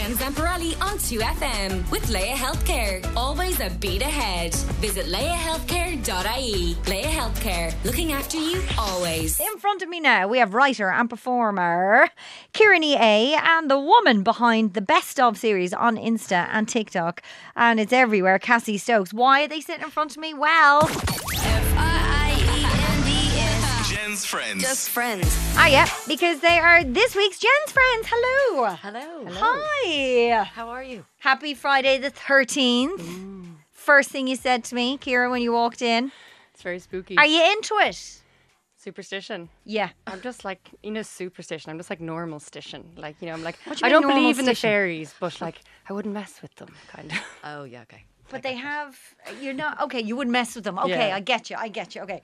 Jen Zamparelli on 2FM with Leia Healthcare. Always a beat ahead. Visit leiahealthcare.ie. Leia Healthcare, looking after you always. In front of me now, we have writer and performer Kieran A. and the woman behind the Best Of series on Insta and TikTok. And it's everywhere, Cassie Stokes. Why are they sitting in front of me? Well... Jen's friends. Just friends. Ah, yeah, because they are this week's Jen's friends. Hello. Hello. Hi. How are you? Happy Friday the 13th. First thing you said to me, Kieran, when you walked in. It's very spooky. Are you into it? Superstition. Yeah. I'm just like, superstition. I'm just like normal stition. Like, I'm like, What do you I mean don't believe in the normal-stition? fairies, but like, I wouldn't mess with them, kind of. Oh, yeah, okay. But they have, you're not, okay, you wouldn't mess with them. Okay, Yeah. I get you. Okay.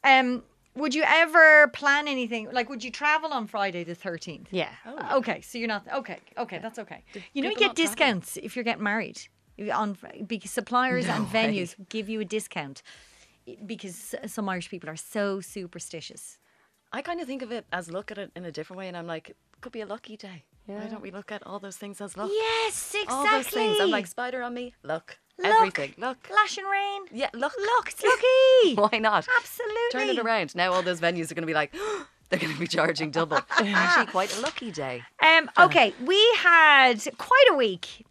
Would you ever plan anything? Like, would you travel on Friday the 13th? Yeah. Okay, so you're not, okay, that's okay. You know, you people get not travel? discounts if you're getting married. Because suppliers and venues give you a discount because some Irish people are so superstitious. I kind of think of it as look at it in a different way, and I'm like, it could be a lucky day. Yeah. Why don't we look at all those things as luck? Yes, exactly. All those things. I'm like, spider on me, luck. Look. Everything. Look. Lash and rain. Yeah, look. Look, it's lucky. Why not? Absolutely. Turn it around. Now all those venues are going to be like, they're going to be charging double. Actually, quite a lucky day. Okay, we had quite a week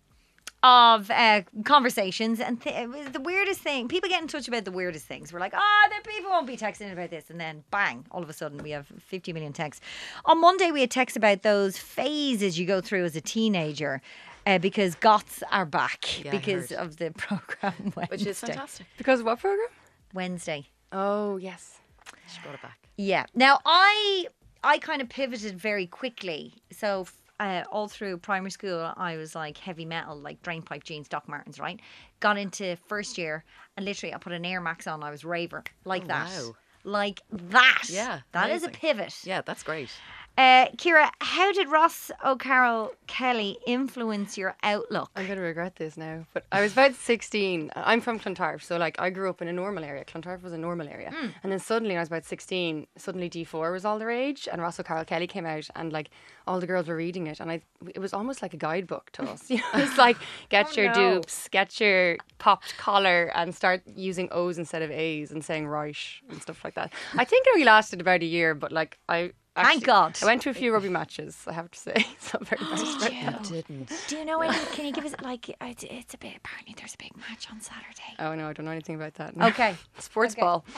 of conversations, and it was the weirdest thing. People get in touch about the weirdest things. We're like, the people won't be texting about this, and then bang, all of a sudden we have 50 million texts. On Monday we had texts about those phases you go through as a teenager. Because goths are back Yeah, I because heard. of the program Wednesday. Which is fantastic. Because of what program? Wednesday. Oh, yes. She brought it back. Yeah. Now I kind of pivoted very quickly. So all through primary school, I was like heavy metal, like drainpipe jeans, Doc Martens, right? Got into first year, and literally I put an Air Max on. I was raver like that, wow. like that. Yeah, that is a amazing. pivot. Yeah, that's great. Kira, how did Ross O'Carroll Kelly influence your outlook? I'm going to regret this now. But I was about 16. I'm from Clontarf, so like I grew up in a normal area. Clontarf was a normal area. And then suddenly, when I was about 16, suddenly D4 was all the rage, and Ross O'Carroll Kelly came out, and like all the girls were reading it, and it was almost like a guidebook to us. It's like, get your dupes, get your popped collar, and start using O's instead of A's and saying right and stuff like that. I think it only lasted about a year, but like Thank God. I went to a few rugby matches, I have to say. So I'm very embarrassed right now. Didn't. Do you know any? Can you give us like? It's a bit. Apparently, there's a big match on Saturday. Oh no, I don't know anything about that. No. Okay. Sports Okay. ball.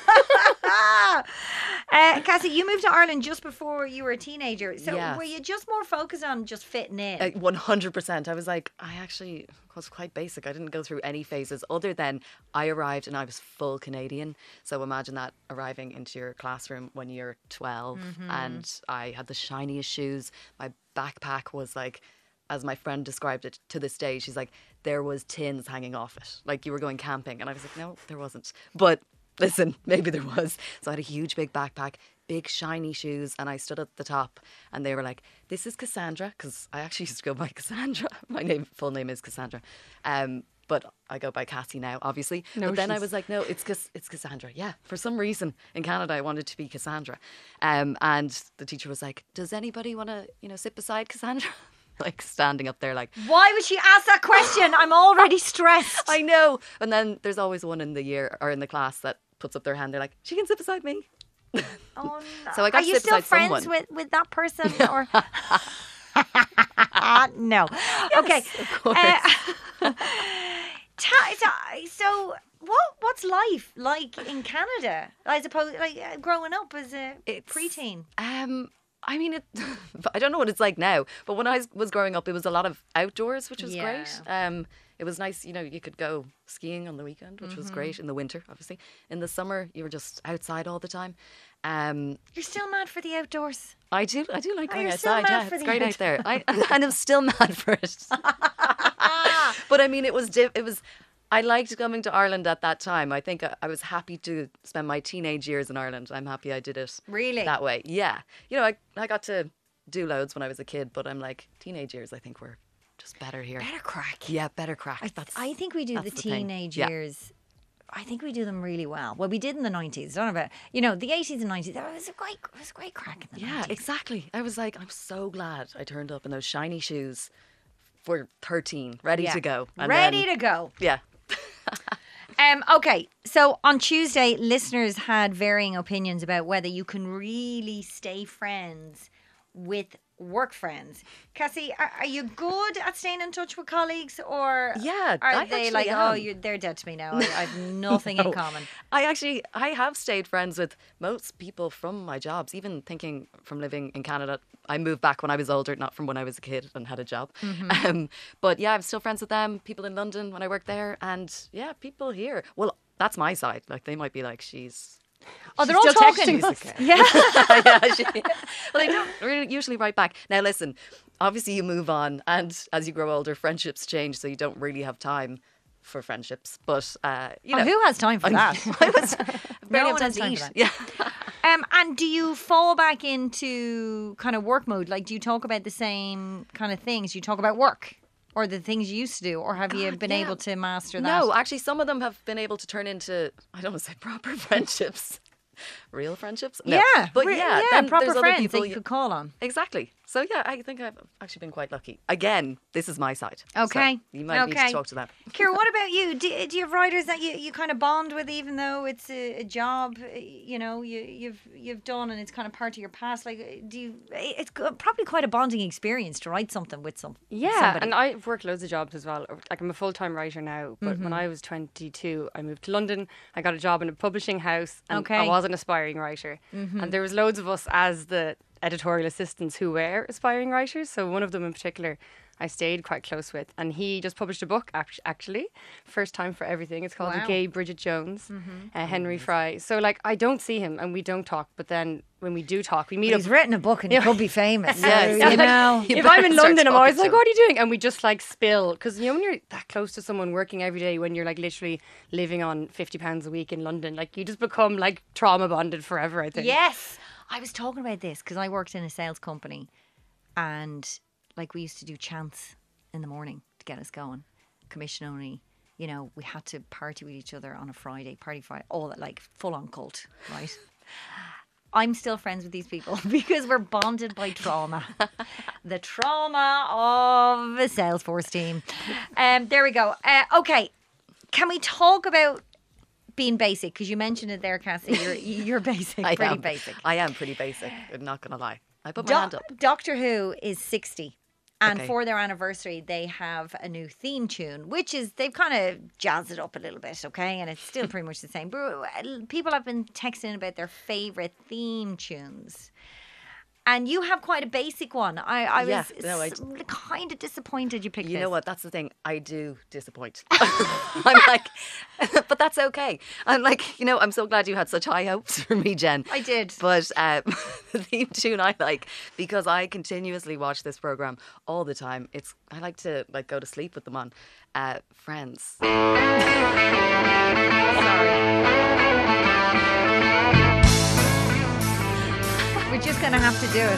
Cassie, you moved to Ireland just before you were a teenager. So Yes. were you just more focused on just fitting in? 100%. I was like, I actually was quite basic. I didn't go through any phases other than I arrived and I was full Canadian. So imagine that, arriving into your classroom when you're 12 and I had the shiniest shoes. My backpack was like, as my friend described it to this day, she's like, there was tins hanging off it. Like you were going camping. And I was like, no, there wasn't. But listen, maybe there was. So I had a huge big backpack, big shiny shoes, and I stood at the top and they were like, this is Cassandra, because I actually used to go by Cassandra. My full name is Cassandra. But I go by Cassie now, obviously. No, but then I she's- was like, no, it's Cassandra. Yeah, for some reason in Canada I wanted to be Cassandra. And the teacher was like, does anybody want to, sit beside Cassandra? Like standing up there like, Why would she ask that question? I'm already stressed. I know. And then there's always one in the year or in the class that puts up their hand. They're like, she can sit beside me. Oh, no. So I got Are to you sit still beside friends someone. with that person? Or no. Okay. Of course. So what's life like in Canada? I suppose like growing up as a preteen. I mean, I don't know what it's like now, but when I was growing up, it was a lot of outdoors, which was Yeah. great. It was nice, you could go skiing on the weekend, which was great. In the winter, obviously. In the summer, you were just outside all the time. You're still mad for the outdoors. I do like going you're still outside. mad Yeah, for it's the great out there. And I'm still mad for it. But I mean, it was. I liked coming to Ireland at that time. I think I was happy to spend my teenage years in Ireland. I'm happy I did it Really? that way. Yeah. I got to do loads when I was a kid, but I'm like, teenage years, I think were just better here. Better crack. Yeah, better crack. I think we do the that's the thing. teenage Yeah. years. I think we do them really well. Well, we did in the 90s. I don't know about, the 80s and 90s. It was a great crack in the Yeah, 90s. exactly. I was like, I'm so glad I turned up in those shiny shoes we're 13, ready Yeah. to go. And Ready then- to go. Yeah. Okay, so on Tuesday, listeners had varying opinions about whether you can really stay friends with work friends. Cassie, are you good at staying in touch with colleagues, or Yeah, are I they actually like, am. they're dead to me now? I have nothing in No. common. I have stayed friends with most people from my jobs, even thinking from living in Canada. I moved back when I was older, not from when I was a kid and had a job. But yeah, I'm still friends with them, people in London when I worked there, and yeah, people here. Well, that's my side. Like, they might be like, she's... Oh, they're She's all still talking. texting us. Yeah. Well, they don't really usually write back. Now, listen, obviously you move on, and as you grow older, friendships change, so you don't really have time for friendships. But, you know... Who has time for that? I was No barely one have has time to time eat. for that. Yeah. And do you fall back into kind of work mode? Like, do you talk about the same kind of things? Do you talk about work or the things you used to do, or have you God, been yeah. able to master that? No, actually, some of them have been able to turn into, I don't want to say proper friendships. Real friendships? No. Yeah, But yeah, then proper there's other friends people that you could call on. Exactly. So yeah, I think I've actually been quite lucky. Again, this is my side. So Okay. you might need Okay. to talk to them. Kira, what about you? Do you have writers that you kind of bond with, even though it's a job, you know, you've done and it's kind of part of your past? Like, do you? It's probably quite a bonding experience to write something with Yeah, somebody. and I've worked loads of jobs as well. Like, I'm a full-time writer now, but when I was 22, I moved to London. I got a job in a publishing house, and Okay. I was an aspiring writer. And there was loads of us as the editorial assistants who were aspiring writers. So one of them in particular, I stayed quite close with, and he just published a book. Actually, first time for everything. It's called Wow. A Gay Bridget Jones, Henry Fry. So like, I don't see him, and we don't talk. But then when we do talk, we meet He's up. written a book and he could be famous. Yes. So, Yeah, you like, know. you If I'm in better start London, I'm always talking like, to "What are you doing?" And we just like spill, because you know when you're that close to someone working every day, when you're like literally living on £50 a week in London, like you just become like trauma bonded forever. I think. Yes. I was talking about this because I worked in a sales company, and like we used to do chants in the morning to get us going. Commission only. You know, we had to party with each other on a Friday, party Friday, all that, like full on cult, right? I'm still friends with these people because we're bonded by trauma. The trauma of a Salesforce team. There we go. Okay. Can we talk about being basic? Because you mentioned it there, Cassie. You're basic, I pretty am. basic. I am pretty basic. I'm not going to lie. I put my hand up. Doctor Who is 60. And Okay. for their anniversary, they have a new theme tune, which is, they've kind of jazzed it up a little bit, okay? And it's still pretty much the same. But people have been texting about their favourite theme tunes. And you have quite a basic one. I Yeah, was no, kind of disappointed you picked You this. know what? That's the thing. I do disappoint. I'm like, but that's okay. I'm like, you know, I'm so glad you had such high hopes for me, Jen. I did. But the theme tune I like, because I continuously watch this program all the time. I like to like go to sleep with them on. Friends. We're just going to have to do it.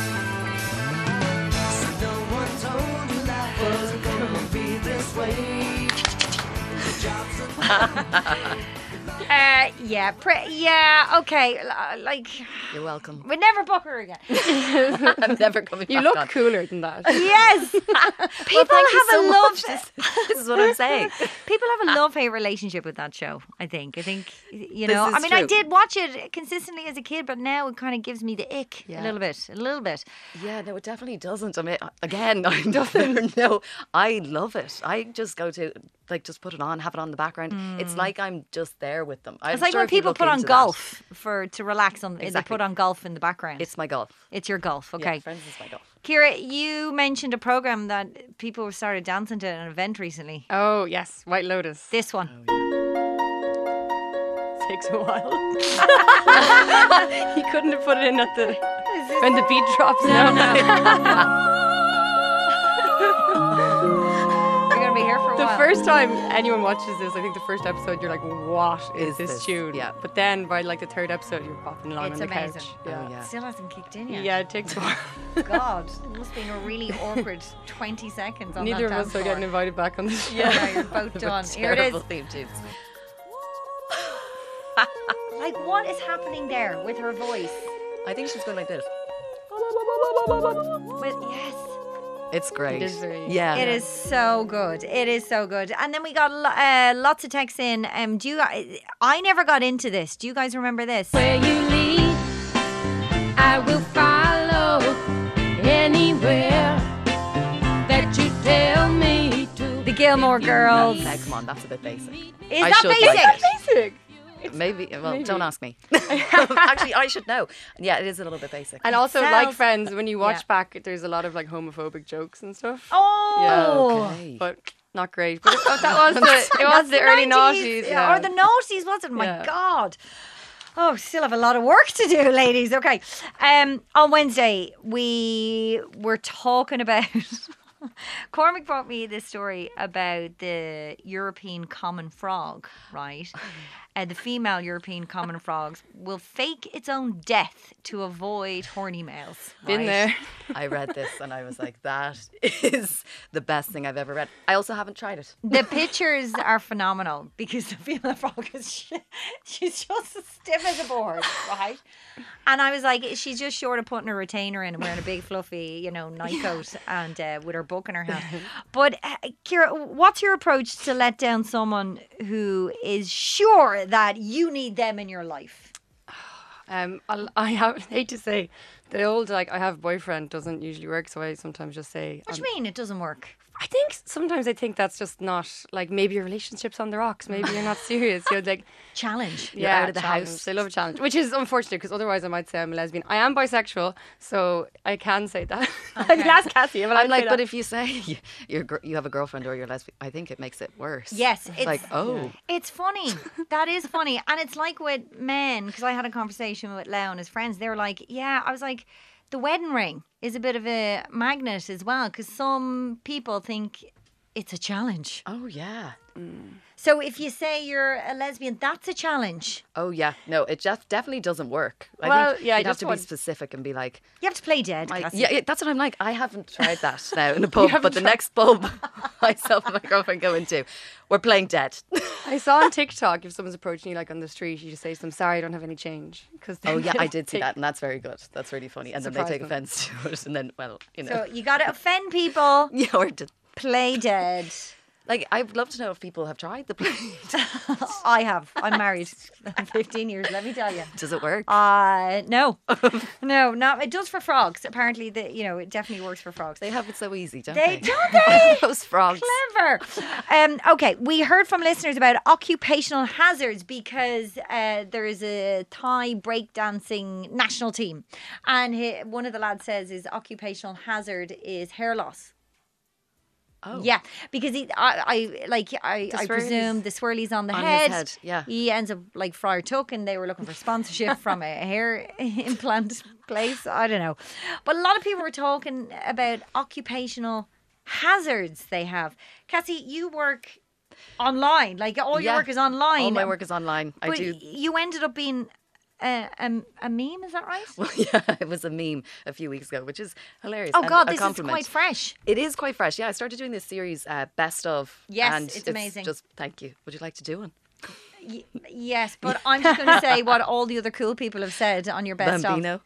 Yeah, okay. Like, You're welcome. we'd never book her again. I'm never coming You back look on. cooler than that. Yes. People Thank you have so a much. love. This is what I'm saying. People have a love-hate relationship with that show. I think, you know. is I mean, I true. did watch it consistently as a kid, but now it kind of gives me the ick Yeah. a little bit. Yeah, no, it definitely doesn't. I mean, again, I don't know. I love it. I just go to, like, just put it on, have it on in the background. It's like I'm just there with them. It's like when people put on golf to relax on. They Exactly. put on golf in the background. It's my golf. It's your golf, Yeah, okay. Friends is my golf. Kira, you mentioned a program that people started dancing to at an event recently. Oh yes, White Lotus. This one. Takes a while. He couldn't have put it in at the when the beat drops. No. You're gonna be here for a The while. first time anyone watches this, I think the first episode, you're like, "What is Is this this?" tune?" Yeah. But then by like the third episode, you're popping along It's on the amazing. couch. Oh, yeah. Still hasn't kicked in yet. Yeah, it takes a while. God, it must have been a really awkward 20 seconds on Neither that of dance us are getting floor. invited back on the show. Yeah, you're both done. Here it is. Terrible theme tunes. Like, what is happening there with her voice? I think she's going like this. With yes. It's great. It is very- Yeah. It is so good. It is so good. And then we got lots of texts in. I never got into this. Do you guys remember this? Where you lead, I will follow anywhere that you tell me to. The Gilmore Girls. Now, come on, that's a bit basic. Is I that should like basic? it. Basic. Maybe. Well, don't ask me. Actually, I should know. Yeah, it is a little bit basic. And also, sounds- like Friends, when you watch Yeah. back, there's a lot of like homophobic jokes and stuff. Oh. Okay. But not great. But that was the early 90s, noughties. Yeah. Or the noughties, wasn't it? My Yeah. God. Oh, still have a lot of work to do, ladies. Okay. On Wednesday, we were talking about... Cormac brought me this story about the European common frog, right? The female European common frogs will fake its own death to avoid horny males. Been right? there. I read this and I was like, that is the best thing I've ever read. I also haven't tried it. The pictures are phenomenal because the female frog is she's just as stiff as a board, right? And I was like, she's just short of putting a retainer in and wearing a big fluffy, night coat and with her book in her hand. But Ciara, what's your approach to let down someone who is sure that you need them in your life? I hate to say, the old I have a boyfriend doesn't usually work, so I sometimes just say. What do you mean it doesn't work? I think sometimes I think that's just not maybe your relationship's on the rocks. Maybe you're not serious. You're like Challenge. yeah, out of the challenge. house. They love a challenge, which is unfortunate because otherwise I might say I'm a lesbian. I am bisexual, so I can say that. I can ask Cassie. I'm like, but if you say you have a girlfriend or you're lesbian, I think it makes it worse. Yes, It's like, oh. It's funny. That is funny. And it's like with men, because I had a conversation with Leo and his friends. They were like, yeah, I was like, the wedding ring is a bit of a magnet as well, because some people think it's a challenge. Oh, yeah. So if you say you're a lesbian, that's a challenge. Oh, yeah. No, it just definitely doesn't work. I Well, think yeah, I you'd have just to be want- specific and be like, You have to play dead. Cassie. yeah, that's what I'm like. I haven't tried that now in a pub, but the next pub myself and my girlfriend go into, we're playing dead. I saw on TikTok if someone's approaching you on the street, you just say to them, "Sorry, I don't have any change." Because Oh, yeah, I did see that, and that's very good. That's really funny. And then they take Surprising. offense to it, and then, well, So you got to offend people. yeah, or did, Play dead. like, I'd love to know if people have tried the play. I have. I'm married. 15 years, let me tell you. Does it work? No. No, not. It does for frogs. Apparently, it definitely works for frogs. They have it so easy, don't They they? don't they? Those frogs. Clever. Okay, we heard from listeners about occupational hazards because there is a Thai breakdancing national team, and one of the lads says his occupational hazard is hair loss. Oh. Yeah, because I presume the swirlies on the On his head. head, yeah. He ends up like Friar Tuck, and they were looking for sponsorship from a hair implant place. I don't know, but a lot of people were talking about occupational hazards they have. Cassie, you work online. Like all your Yeah. work is online. All my work is online. I But do. You ended up being a meme, is that right? Well, yeah, it was a meme a few weeks ago, which is hilarious. Oh and God, a this is compliment. quite fresh. It is quite fresh. Yeah, I started doing this series, Best of. Yes, and it's amazing. Just thank you. Would you like to do one? Yes, but I'm just going to say what all the other cool people have said on your best of. Bambino.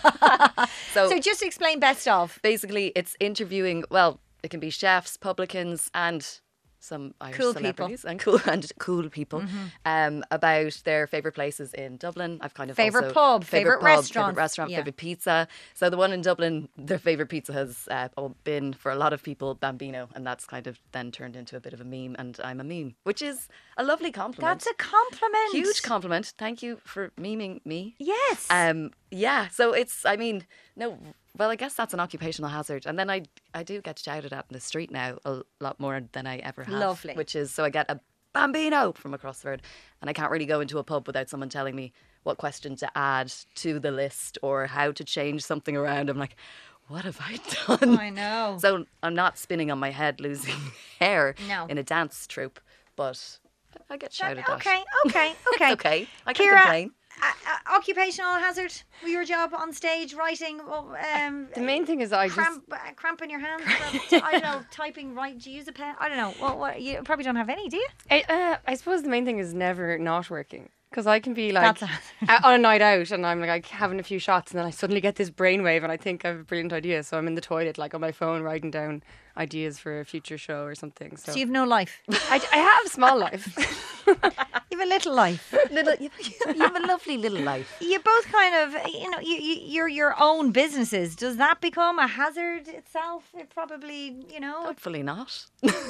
so So just explain best of. basically, it's interviewing. Well, it can be chefs, publicans, and some Irish Cool people. celebrities and cool people about their favorite places in Dublin. I've kind of Favourite also, pub, favourite restaurant. favorite restaurant, Yeah. favorite pizza. So the one in Dublin, their favorite pizza has been for a lot of people Bambino, and that's kind of then turned into a bit of a meme. And I'm a meme, which is a lovely compliment. That's a compliment. Huge compliment. Thank you for memeing me. Yes. Yeah, so it's, I mean, no, well, I guess that's an occupational hazard. And then I do get shouted at in the street now a lot more than I ever have. Lovely. Which is, so I get a Bambino from across the road, and I can't really go into a pub without someone telling me what question to add to the list or how to change something around. I'm like, what have I done? I know. So I'm not spinning on my head losing hair No. in a dance troupe, but I get shouted at. Okay. It's okay. I can't Ciara, complain. occupational hazard with your job on stage, writing, the main thing is I cramp in your hands. I don't know, typing. Right? Do you use a pen? I don't know. What? You probably don't have any, do you? I suppose the main thing is never not working. Because I can be like That's on a night out and I'm like having a few shots and then I suddenly get this brainwave and I think I have a brilliant idea. So I'm in the toilet like on my phone writing down ideas for a future show or something. So, So you've no life. I have a small life. You've a little life. You have a lovely little life. You both kind of, you're your own businesses. Does that become a hazard itself? It probably, Hopefully not.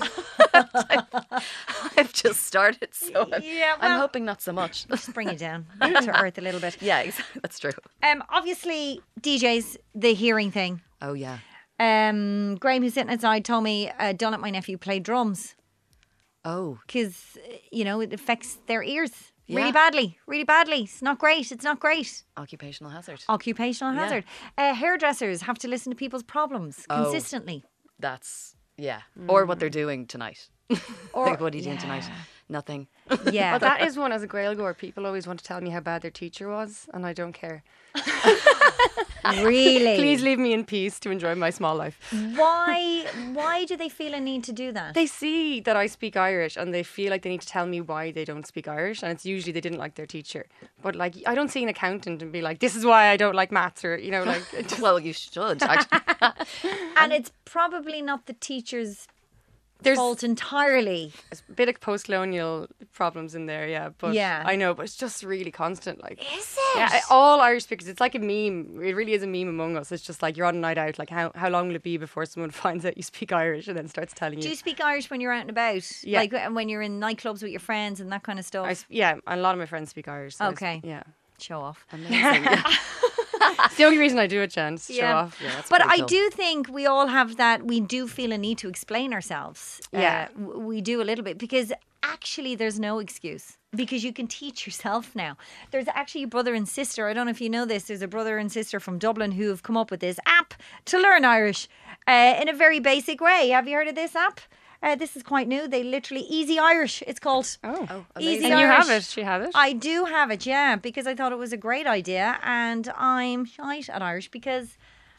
I've just started, so Yeah, I'm well- hoping not so much. just bring you down to earth a little bit. Yeah, exactly. That's true. Obviously, DJs, the hearing thing. Oh yeah. Graham, who's sitting outside, told me Donut, my nephew, played drums Oh, because, it affects their ears Yeah. really badly. Really badly. It's not great. It's not great. occupational hazard. Occupational Yeah. hazard. Hairdressers have to listen to people's problems consistently. That's or what they're doing tonight. Or- Like, what are you doing tonight? Nothing. Yeah. Well, that is one as a Gaeilgeoir. People always want to tell me how bad their teacher was, and I don't care. Really? Please leave me in peace to enjoy my small life. Why do they feel a need to do that? They see that I speak Irish and they feel like they need to tell me why they don't speak Irish, and it's usually they didn't like their teacher. But like, I don't see an accountant and be like, this is why I don't like maths, or like. it just- Well, you should actually. And it's probably not the teacher's There's fault entirely. a bit of post-colonial problems in there, yeah. But Yeah. I know, but it's just really constant. Like, Is it? yeah, all Irish speakers. It's like a meme. It really is a meme among us. It's just like you're on a night out. Like, how long will it be before someone finds out you speak Irish and then starts telling Do you? you speak Irish when you're out and about? Yeah. Like when you're in nightclubs with your friends and that kind of stuff? Yeah, and a lot of my friends speak Irish. So Okay. yeah. Show off. Amazing. It's the only reason I do it, Jen, is to show off. Yeah, that's But pretty I cool. do think we all have that. We do feel a need to explain ourselves. Yeah. We do a little bit because actually there's no excuse because you can teach yourself now. There's actually a brother and sister. I don't know if you know this. There's a brother and sister from Dublin who have come up with this app to learn Irish in a very basic way. Have you heard of this app? This is quite new. They literally Easy Irish. It's called Easy And Irish. you have it. She have it. I do have it, yeah, because I thought it was a great idea, and I'm shite at Irish because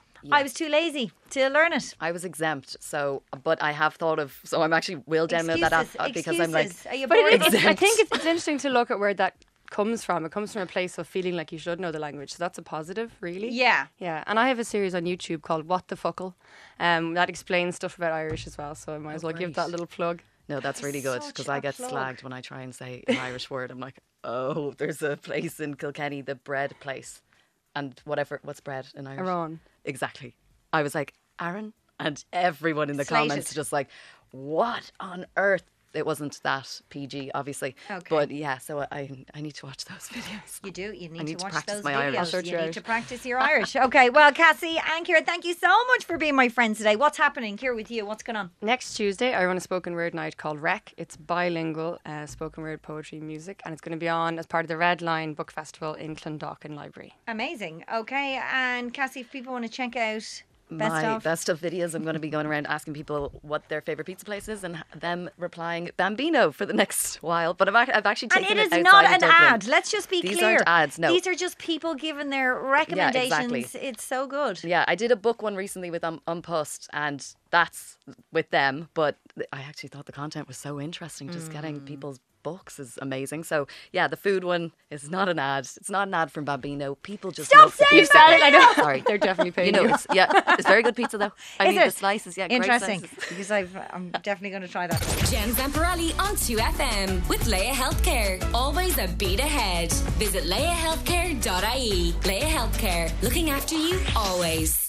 I was too lazy to learn it. I was exempt, but I have thought of. So I'm actually will download that app because I'm like. Excuses. Are you But bored? I think it's interesting to look at where that comes from. It comes from a place of feeling like you should know the language. So that's a positive, really. Yeah. Yeah. And I have a series on YouTube called What the Fuckle that explains stuff about Irish as well. So I might as well give great. that little plug. No, that's really good such because a I get plug. slagged when I try and say an Irish word. I'm like, oh, there's a place in Kilkenny, the bread place, and what's bread in Irish? Iran. Exactly. I was like, Aaron, and everyone in the Slated. comments just like, what on earth? It wasn't that PG, obviously. Okay. But yeah, so I need to watch those videos. You do. You need need to to watch practice those my videos. Irish. I'll search You you need out. to practice your Irish. Okay. Well, Cassie and Ciara, thank you so much for being my friends today. What's happening? Ciara, with you, what's going on? Next Tuesday, I run a spoken word night called Rec. It's bilingual spoken word poetry music, and it's going to be on as part of the Red Line Book Festival in Clondalkin Library. Amazing. Okay. And Cassie, if people want to check out My best of videos, I'm going to be going around asking people what their favourite pizza place is and them replying Bambino for the next while. But I've actually And taken it is outside not of an Dublin. ad. Let's just be These clear. aren't ads, no. These are just people giving their recommendations. exactly. It's so good. Yeah, I did a book one recently with Unpost, and that's with them. But I actually thought the content was so interesting. Just getting people's books is amazing. So yeah, the food one is not an ad. It's not an ad from Bambino. People just Stop love the saying pizza. that. I know. Sorry, They're definitely paying you know, you. it's very good pizza though. I Is mean it? the slices, yeah, great Interesting. slices. Because I'm definitely going to try that. Jen Zamparelli on 2FM with Leia Healthcare. Always a beat ahead. Visit leiahealthcare.ie. Leia Healthcare. Looking after you always.